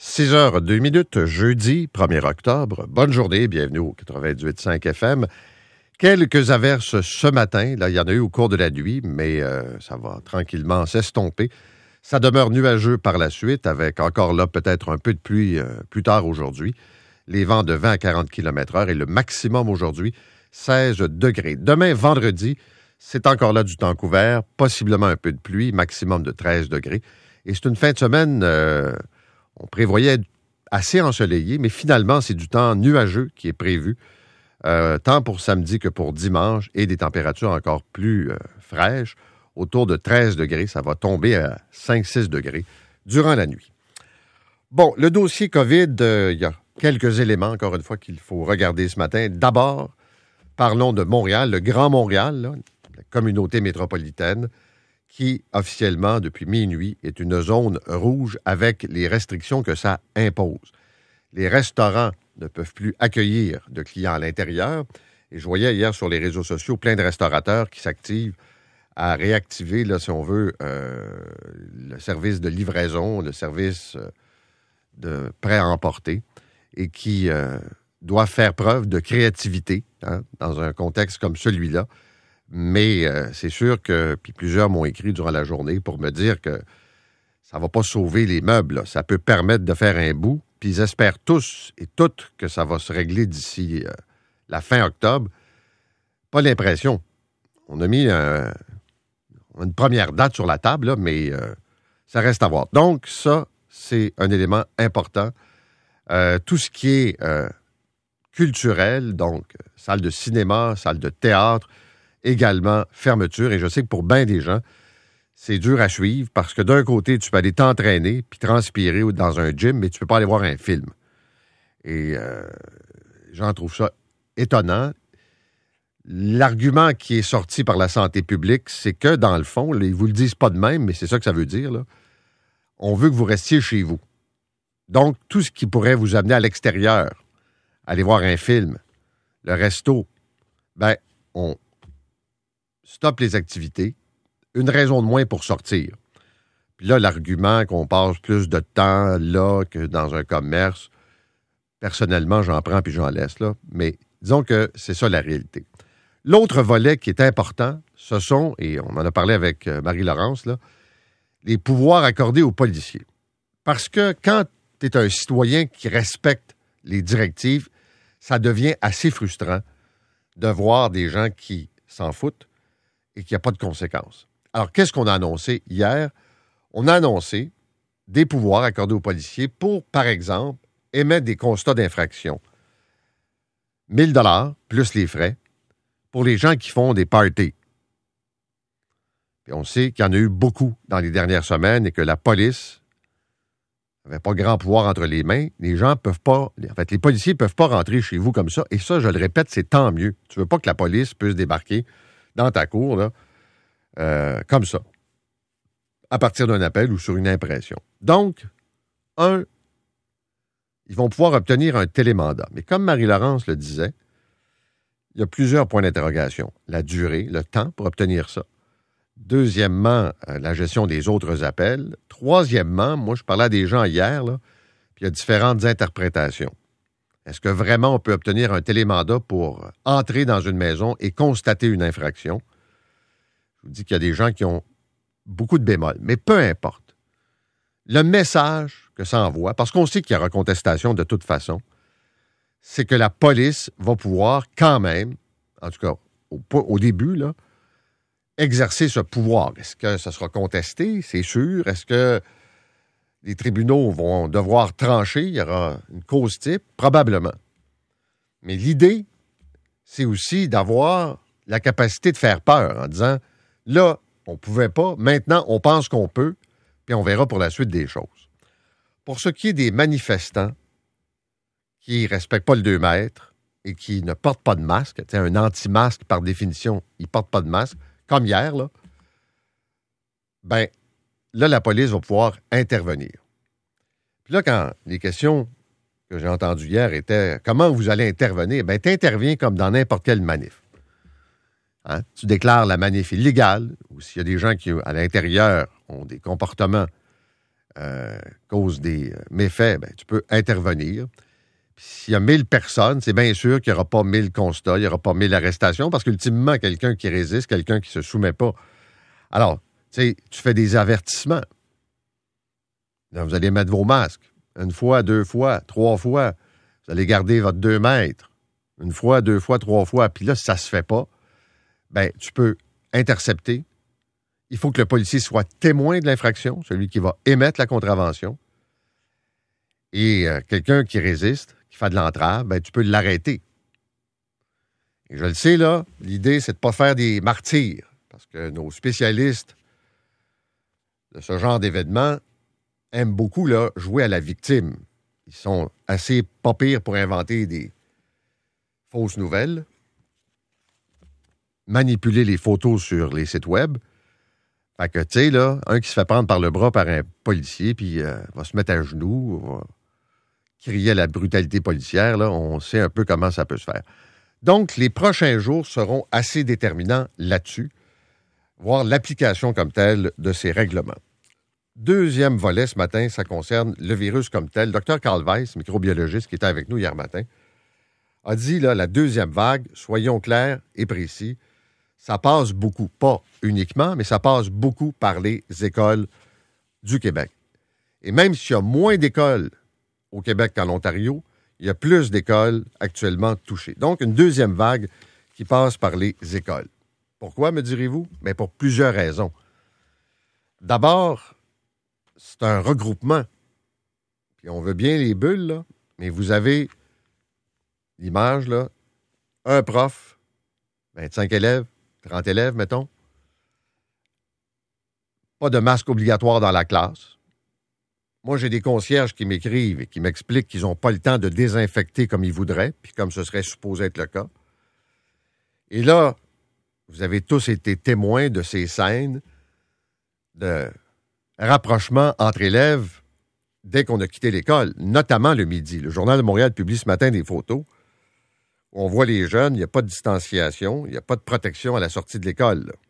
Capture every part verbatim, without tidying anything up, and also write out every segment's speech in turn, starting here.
six heures deux minutes, jeudi premier octobre. Bonne journée, bienvenue au quatre-vingt-dix-huit virgule cinq F M. Quelques averses ce matin. Là, il y en a eu au cours de la nuit, mais euh, ça va tranquillement s'estomper. Ça demeure nuageux par la suite, avec encore là peut-être un peu de pluie euh, plus tard aujourd'hui. Les vents de vingt à quarante kilomètres heure et le maximum aujourd'hui, seize degrés. Demain, vendredi, c'est encore là du temps couvert, possiblement un peu de pluie, maximum de treize degrés. Et c'est une fin de semaine... Euh, On prévoyait assez ensoleillé, mais finalement, c'est du temps nuageux qui est prévu, euh, tant pour samedi que pour dimanche, et des températures encore plus euh, fraîches, autour de treize degrés. Ça va tomber à cinq à six degrés durant la nuit. Bon, le dossier COVID, euh, il y a quelques éléments, encore une fois, qu'il faut regarder ce matin. D'abord, parlons de Montréal, le Grand Montréal, là, la communauté métropolitaine, qui, officiellement, depuis minuit, est une zone rouge avec les restrictions que ça impose. Les restaurants ne peuvent plus accueillir de clients à l'intérieur. Et je voyais hier sur les réseaux sociaux plein de restaurateurs qui s'activent à réactiver, là, si on veut, euh, le service de livraison, le service euh, de prêt à emporter, et qui euh, doivent faire preuve de créativité hein, dans un contexte comme celui-là. Mais euh, c'est sûr que, puis plusieurs m'ont écrit durant la journée pour me dire que ça ne va pas sauver les meubles. Là. Ça peut permettre de faire un bout. Puis ils espèrent tous et toutes que ça va se régler d'ici euh, la fin octobre. Pas l'impression. On a mis un, une première date sur la table, là, mais euh, ça reste à voir. Donc ça, c'est un élément important. Euh, tout ce qui est euh, culturel, donc salle de cinéma, salle de théâtre, également fermeture. Et je sais que pour bien des gens, c'est dur à suivre parce que d'un côté, tu peux aller t'entraîner puis transpirer dans un gym, mais tu ne peux pas aller voir un film. Et euh, j'en trouve ça étonnant. L'argument qui est sorti par la santé publique, c'est que, dans le fond, ils ne vous le disent pas de même, mais c'est ça que ça veut dire, là, on veut que vous restiez chez vous. Donc, tout ce qui pourrait vous amener à l'extérieur, aller voir un film, le resto, ben, on stoppe les activités, une raison de moins pour sortir. Puis là, l'argument qu'on passe plus de temps là que dans un commerce, personnellement, j'en prends puis j'en laisse, là. Mais disons que c'est ça la réalité. L'autre volet qui est important, ce sont, et on en a parlé avec Marie-Laurence, là, les pouvoirs accordés aux policiers. Parce que quand tu es un citoyen qui respecte les directives, ça devient assez frustrant de voir des gens qui s'en foutent et qu'il n'y a pas de conséquences. Alors, qu'est-ce qu'on a annoncé hier? On a annoncé des pouvoirs accordés aux policiers pour, par exemple, émettre des constats d'infraction. mille dollars plus les frais pour les gens qui font des parties. Puis on sait qu'il y en a eu beaucoup dans les dernières semaines et que la police n'avait pas grand pouvoir entre les mains. Les gens peuvent pas... En fait, les policiers ne peuvent pas rentrer chez vous comme ça. Et ça, je le répète, c'est tant mieux. Tu ne veux pas que la police puisse débarquer dans ta cour, là, euh, comme ça, à partir d'un appel ou sur une impression. Donc, un, ils vont pouvoir obtenir un télémandat. Mais comme Marie-Laurence le disait, il y a plusieurs points d'interrogation. La durée, le temps pour obtenir ça. Deuxièmement, euh, la gestion des autres appels. Troisièmement, moi, je parlais à des gens hier, là, puis il y a différentes interprétations. Est-ce que vraiment on peut obtenir un télémandat pour entrer dans une maison et constater une infraction? Je vous dis qu'il y a des gens qui ont beaucoup de bémols, mais peu importe. Le message que ça envoie, parce qu'on sait qu'il y aura contestation de toute façon, c'est que la police va pouvoir quand même, en tout cas au, au début, là, exercer ce pouvoir. Est-ce que ça sera contesté? C'est sûr. Est-ce que les tribunaux vont devoir trancher? Il y aura une cause type? Probablement. Mais l'idée, c'est aussi d'avoir la capacité de faire peur en disant, là, on ne pouvait pas, maintenant, on pense qu'on peut, puis on verra pour la suite des choses. Pour ce qui est des manifestants qui ne respectent pas le deux mètres et qui ne portent pas de masque, un anti-masque, par définition, ils ne portent pas de masque, comme hier, là, ben, là, la police va pouvoir intervenir. Puis là, quand les questions que j'ai entendues hier étaient « Comment vous allez intervenir? » Bien, tu interviens comme dans n'importe quelle manif. Hein? Tu déclares la manif illégale, ou s'il y a des gens qui, à l'intérieur, ont des comportements euh, cause des méfaits, ben, tu peux intervenir. Puis s'il y a mille personnes, c'est bien sûr qu'il n'y aura pas mille constats, il n'y aura pas mille arrestations, parce qu'ultimement, quelqu'un qui résiste, quelqu'un qui ne se soumet pas. Alors, tu sais, tu fais des avertissements. Là, vous allez mettre vos masques. Une fois, deux fois, trois fois. Vous allez garder votre deux mètres. Une fois, deux fois, trois fois. Puis là, si ça ne se fait pas, ben, tu peux intercepter. Il faut que le policier soit témoin de l'infraction, celui qui va émettre la contravention. Et euh, quelqu'un qui résiste, qui fait de l'entrave, ben, tu peux l'arrêter. Et je le sais, là, l'idée, c'est de ne pas faire des martyrs. Parce que nos spécialistes de ce genre d'événement aiment beaucoup là, jouer à la victime. Ils sont assez pas pires pour inventer des fausses nouvelles, manipuler les photos sur les sites web. Fait que, tu sais, là, un qui se fait prendre par le bras par un policier, puis euh, va se mettre à genoux, va crier à la brutalité policière, là, on sait un peu comment ça peut se faire. Donc, les prochains jours seront assez déterminants là-dessus, voir l'application comme telle de ces règlements. Deuxième volet ce matin, ça concerne le virus comme tel. Le docteur Carl Weiss, microbiologiste qui était avec nous hier matin, a dit, là, la deuxième vague, soyons clairs et précis, ça passe beaucoup, pas uniquement, mais ça passe beaucoup par les écoles du Québec. Et même s'il y a moins d'écoles au Québec qu'en Ontario, il y a plus d'écoles actuellement touchées. Donc, une deuxième vague qui passe par les écoles. Pourquoi, me direz-vous? Bien, pour plusieurs raisons. D'abord, c'est un regroupement. Puis on veut bien les bulles, là, mais vous avez l'image, là, un prof, vingt-cinq élèves, trente élèves, mettons. Pas de masque obligatoire dans la classe. Moi, j'ai des concierges qui m'écrivent et qui m'expliquent qu'ils n'ont pas le temps de désinfecter comme ils voudraient, puis comme ce serait supposé être le cas. Et là, vous avez tous été témoins de ces scènes de rapprochement entre élèves dès qu'on a quitté l'école, notamment le midi. Le Journal de Montréal publie ce matin des photos où on voit les jeunes, il n'y a pas de distanciation, il n'y a pas de protection à la sortie de l'école, là.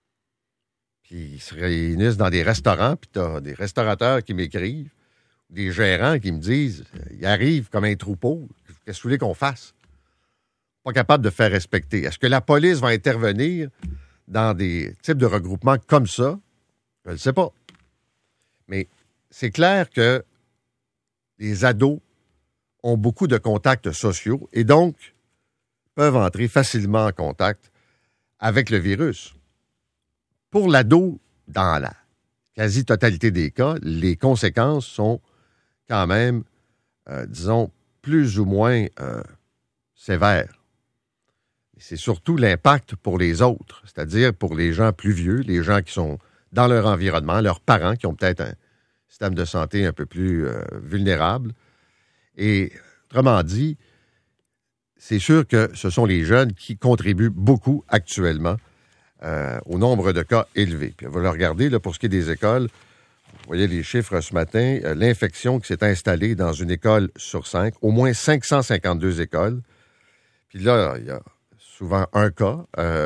Puis ils se réunissent dans des restaurants, puis tu as des restaurateurs qui m'écrivent, des gérants qui me disent, ils arrivent comme un troupeau, qu'est-ce que vous voulez qu'on fasse? Pas capable de faire respecter. Est-ce que la police va intervenir dans des types de regroupements comme ça? Je ne le sais pas. Mais c'est clair que les ados ont beaucoup de contacts sociaux et donc peuvent entrer facilement en contact avec le virus. Pour l'ado, dans la quasi-totalité des cas, les conséquences sont quand même, euh, disons, plus ou moins euh, sévères. C'est surtout l'impact pour les autres, c'est-à-dire pour les gens plus vieux, les gens qui sont dans leur environnement, leurs parents qui ont peut-être un système de santé un peu plus euh, vulnérable. Et, autrement dit, c'est sûr que ce sont les jeunes qui contribuent beaucoup actuellement euh, au nombre de cas élevés. Puis on va le regarder, là, pour ce qui est des écoles. Vous voyez les chiffres ce matin. Euh, l'infection qui s'est installée dans une école sur cinq, au moins cinq cent cinquante-deux écoles. Puis là, il y a souvent un cas, euh,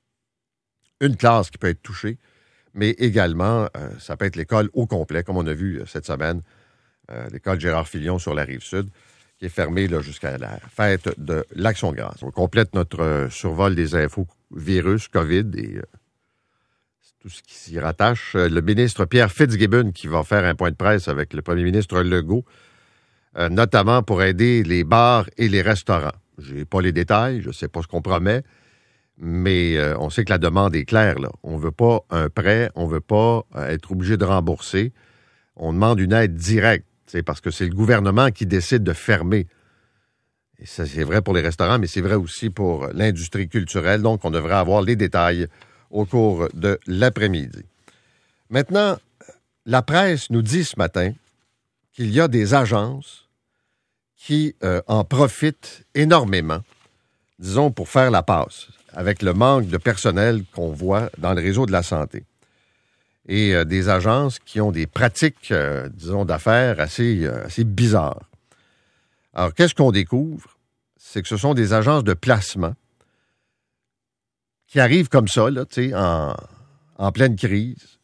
une classe qui peut être touchée, mais également, euh, ça peut être l'école au complet, comme on a vu euh, cette semaine, euh, l'école Gérard-Filion sur la Rive-Sud, qui est fermée là, jusqu'à la fête de l'Action-Grâce. On complète notre euh, survol des infos virus, COVID et euh, tout ce qui s'y rattache. Euh, le ministre Pierre Fitzgibbon qui va faire un point de presse avec le premier ministre Legault, euh, notamment pour aider les bars et les restaurants. Je n'ai pas les détails, je ne sais pas ce qu'on promet, mais euh, on sait que la demande est claire, là. On ne veut pas un prêt, on ne veut pas euh, être obligé de rembourser. On demande une aide directe, parce que c'est le gouvernement qui décide de fermer. Et ça, c'est vrai pour les restaurants, mais c'est vrai aussi pour l'industrie culturelle. Donc, on devrait avoir les détails au cours de l'après-midi. Maintenant, la presse nous dit ce matin qu'il y a des agences qui euh, en profitent énormément, disons, pour faire la passe avec le manque de personnel qu'on voit dans le réseau de la santé. Et euh, des agences qui ont des pratiques, euh, disons, d'affaires assez, euh, assez bizarres. Alors, qu'est-ce qu'on découvre? C'est que ce sont des agences de placement qui arrivent comme ça, là, tu sais, en, en pleine crise,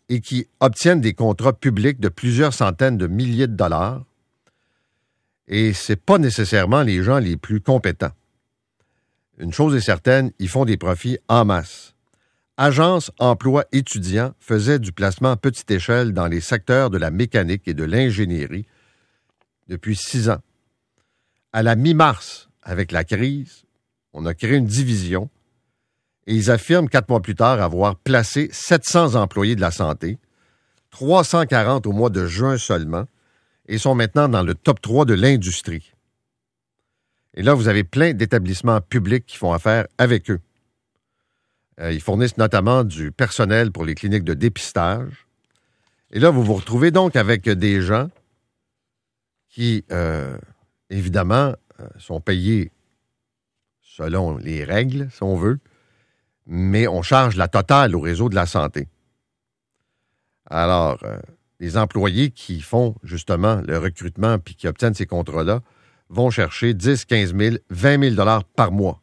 et qui obtiennent des contrats publics de plusieurs centaines de milliers de dollars. Et ce n'est pas nécessairement les gens les plus compétents. Une chose est certaine, ils font des profits en masse. Agence Emploi étudiants faisait du placement à petite échelle dans les secteurs de la mécanique et de l'ingénierie depuis six ans. À la mi-mars, avec la crise, on a créé une division et ils affirment quatre mois plus tard avoir placé sept cents employés de la santé, trois cent quarante au mois de juin seulement, et sont maintenant dans le top trois de l'industrie. Et là, vous avez plein d'établissements publics qui font affaire avec eux. Euh, ils fournissent notamment du personnel pour les cliniques de dépistage. Et là, vous vous retrouvez donc avec des gens qui, euh, évidemment, euh, sont payés selon les règles, si on veut, mais on charge la totale au réseau de la santé. Alors, euh, les employés qui font justement le recrutement puis qui obtiennent ces contrats-là vont chercher dix, quinze mille, vingt mille dollars par mois.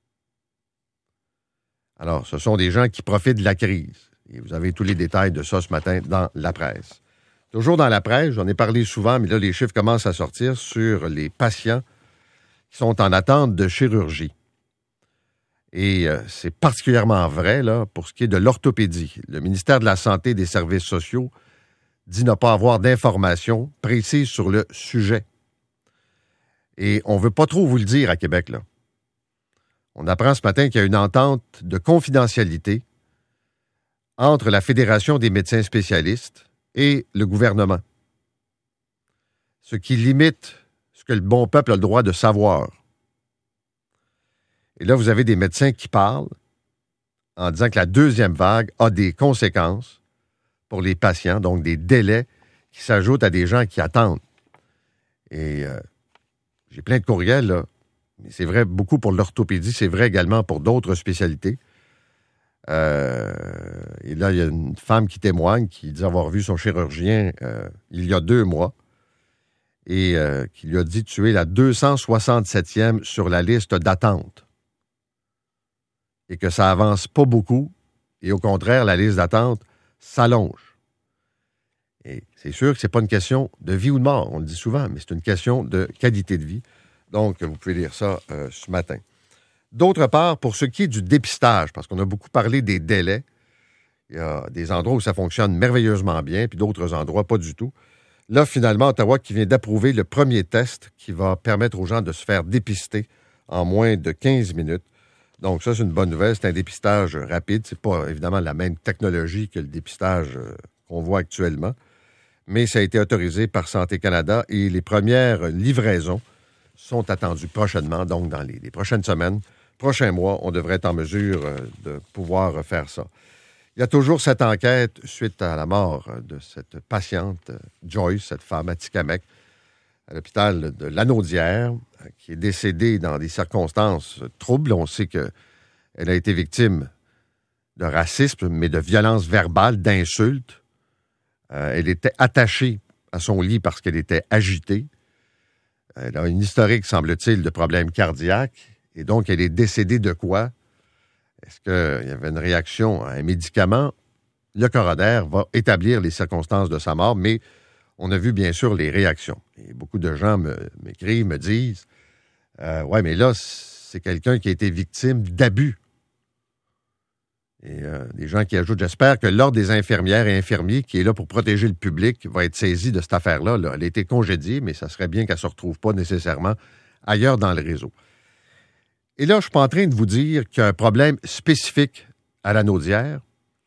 Alors, ce sont des gens qui profitent de la crise. Et vous avez tous les détails de ça ce matin dans la presse. Toujours dans la presse, j'en ai parlé souvent, mais là, les chiffres commencent à sortir sur les patients qui sont en attente de chirurgie. Et euh, c'est particulièrement vrai là, pour ce qui est de l'orthopédie. Le ministère de la Santé et des Services sociaux dit ne pas avoir d'informations précises sur le sujet. Et on ne veut pas trop vous le dire à Québec, là. On apprend ce matin qu'il y a une entente de confidentialité entre la Fédération des médecins spécialistes et le gouvernement, ce qui limite ce que le bon peuple a le droit de savoir. Et là, vous avez des médecins qui parlent en disant que la deuxième vague a des conséquences pour les patients, donc des délais qui s'ajoutent à des gens qui attendent. Et euh, j'ai plein de courriels, là. Mais c'est vrai beaucoup pour l'orthopédie, c'est vrai également pour d'autres spécialités. Euh, et là, il y a une femme qui témoigne, qui dit avoir vu son chirurgien euh, il y a deux mois et euh, qui lui a dit tu es la deux cent soixante-septième sur la liste d'attente et que ça avance pas beaucoup et au contraire, la liste d'attente s'allonge. Et c'est sûr que c'est pas une question de vie ou de mort, on le dit souvent, mais c'est une question de qualité de vie. Donc, vous pouvez lire ça euh, ce matin. D'autre part, pour ce qui est du dépistage, parce qu'on a beaucoup parlé des délais, il y a des endroits où ça fonctionne merveilleusement bien, puis d'autres endroits pas du tout. Là, finalement, Ottawa qui vient d'approuver le premier test qui va permettre aux gens de se faire dépister en moins de quinze minutes. Donc, ça, c'est une bonne nouvelle. C'est un dépistage rapide. C'est pas, évidemment, la même technologie que le dépistage euh, qu'on voit actuellement, mais ça a été autorisé par Santé Canada et les premières livraisons sont attendus prochainement, donc dans les, les prochaines semaines, prochains mois, on devrait être en mesure euh, de pouvoir faire ça. Il y a toujours cette enquête suite à la mort de cette patiente, Joyce, cette femme à Tikamek, à l'hôpital de Lanaudière, qui est décédée dans des circonstances troubles. On sait qu'elle a été victime de racisme, mais de violences verbales, d'insultes. Euh, elle était attachée à son lit parce qu'elle était agitée. Elle a une historique, semble-t-il, de problèmes cardiaques. Et donc, elle est décédée de quoi? Est-ce qu'il y avait une réaction à un médicament? Le coroner va établir les circonstances de sa mort, mais on a vu, bien sûr, les réactions. Et beaucoup de gens me, m'écrivent, me disent euh, « Ouais, mais là, c'est quelqu'un qui a été victime d'abus. » Et euh, des gens qui ajoutent « J'espère que l'Ordre des infirmières et infirmiers, qui est là pour protéger le public, va être saisi de cette affaire-là. Là. Elle a été congédiée, mais ça serait bien qu'elle ne se retrouve pas nécessairement ailleurs dans le réseau. » Et là, je ne suis pas en train de vous dire qu'il y a un problème spécifique à Lanaudière,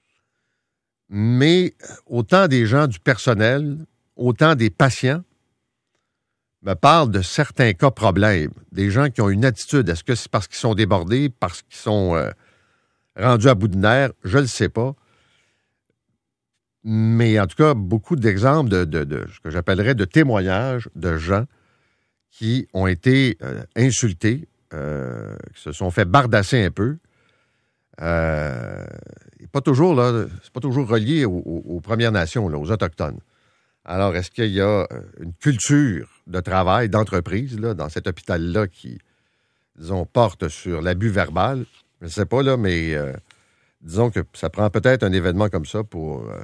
mais autant des gens du personnel, autant des patients me parlent de certains cas problèmes. Des gens qui ont une attitude. Est-ce que c'est parce qu'ils sont débordés, parce qu'ils sont euh, rendus à bout de nerfs? Je ne le sais pas. Mais en tout cas, beaucoup d'exemples de, de, de ce que j'appellerais de témoignages de gens qui ont été euh, insultés, Euh, qui se sont fait bardasser un peu. Euh, pas toujours, là, c'est pas toujours relié aux, aux, aux Premières Nations, là, aux Autochtones. Alors, est-ce qu'il y a une culture de travail, d'entreprise, là, dans cet hôpital-là qui, disons, porte sur l'abus verbal? Je ne sais pas, là, mais euh, disons que ça prend peut-être un événement comme ça pour euh,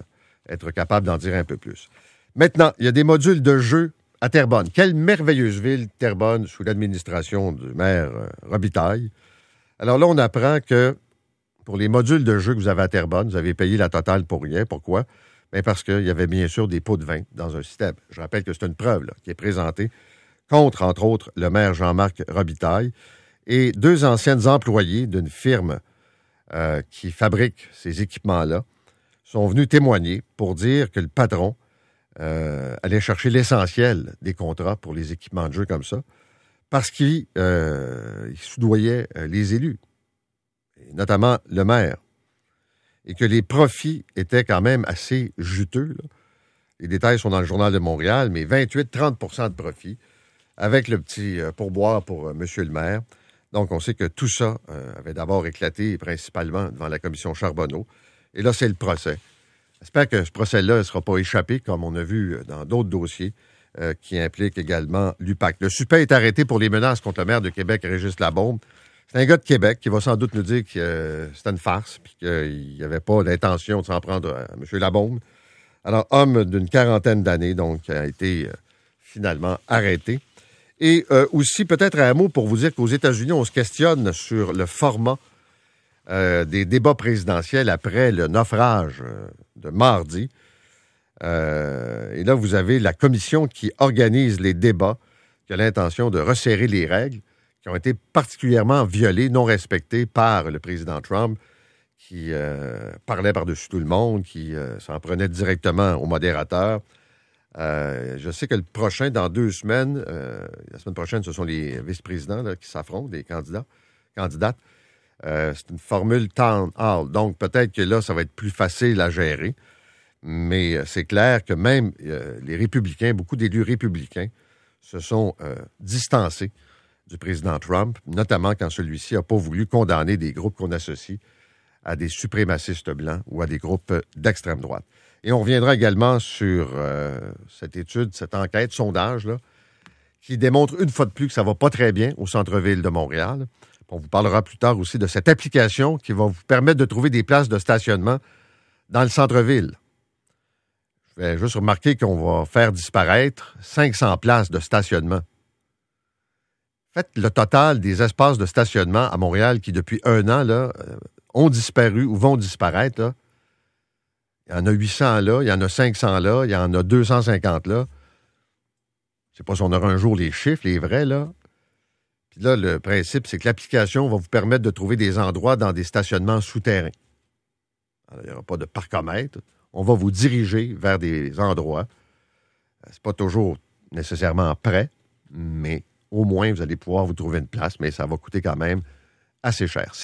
être capable d'en dire un peu plus. Maintenant, il y a des modules de jeu à Terrebonne. Quelle merveilleuse ville, Terrebonne, sous l'administration du maire euh, Robitaille. Alors là, on apprend que pour les modules de jeu que vous avez à Terrebonne, vous avez payé la totale pour rien. Pourquoi? Bien parce qu'il y avait bien sûr des pots de vin dans un système. Je rappelle que c'est une preuve là, qui est présentée contre, entre autres, le maire Jean-Marc Robitaille et deux anciennes employées d'une firme euh, qui fabrique ces équipements-là sont venus témoigner pour dire que le patron euh, allait chercher l'essentiel des contrats pour les équipements de jeu comme ça parce qu'il euh, il soudoyait euh, les élus, et notamment le maire, et que les profits étaient quand même assez juteux. Là. Les détails sont dans le Journal de Montréal, mais vingt-huit à trente pour cent de profit avec le petit euh, pourboire pour euh, M. le maire. Donc, on sait que tout ça euh, avait d'abord éclaté principalement devant la commission Charbonneau. Et là, c'est le procès. J'espère que ce procès-là ne sera pas échappé, comme on a vu dans d'autres dossiers euh, qui impliquent également l'U P A C. Le suspect est arrêté pour les menaces contre le maire de Québec, Régis Labaume. C'est un gars de Québec qui va sans doute nous dire que euh, c'était une farce puis qu'il n'y avait pas d'intention de s'en prendre à M. Labaume. Alors, homme d'une quarantaine d'années, donc, a été euh, finalement arrêté. Et euh, aussi, peut-être un mot pour vous dire qu'aux États-Unis, on se questionne sur le format euh, des débats présidentiels après le naufrage euh, de mardi. Euh, et là, vous avez la commission qui organise les débats, qui a l'intention de resserrer les règles, qui ont été particulièrement violées, non respectées par le président Trump, qui euh, parlait par-dessus tout le monde, qui euh, s'en prenait directement au modérateur. Euh, je sais que le prochain, dans deux semaines, euh, la semaine prochaine, ce sont les vice-présidents là, qui s'affrontent, les candidats, candidates. Euh, c'est une formule town hall. Donc, peut-être que là, ça va être plus facile à gérer. Mais euh, c'est clair que même euh, les républicains, beaucoup d'élus républicains, se sont euh, distancés du président Trump, notamment quand celui-ci n'a pas voulu condamner des groupes qu'on associe à des suprémacistes blancs ou à des groupes d'extrême droite. Et on reviendra également sur euh, cette étude, cette enquête, sondage, là, qui démontre une fois de plus que ça ne va pas très bien au centre-ville de Montréal. On vous parlera plus tard aussi de cette application qui va vous permettre de trouver des places de stationnement dans le centre-ville. Je vais juste remarquer qu'on va faire disparaître cinq cents places de stationnement. Faites le total des espaces de stationnement à Montréal qui, depuis un an, là, ont disparu ou vont disparaître. Là. Il y en a huit cents là, il y en a cinq cents là, il y en a deux cent cinquante là. Je ne sais pas si on aura un jour les chiffres, les vrais, là. Puis là, le principe, c'est que l'application va vous permettre de trouver des endroits dans des stationnements souterrains. Alors, il n'y aura pas de parcomètre. On va vous diriger vers des endroits. C'est pas toujours nécessairement prêt, mais au moins, vous allez pouvoir vous trouver une place, mais ça va coûter quand même assez cher.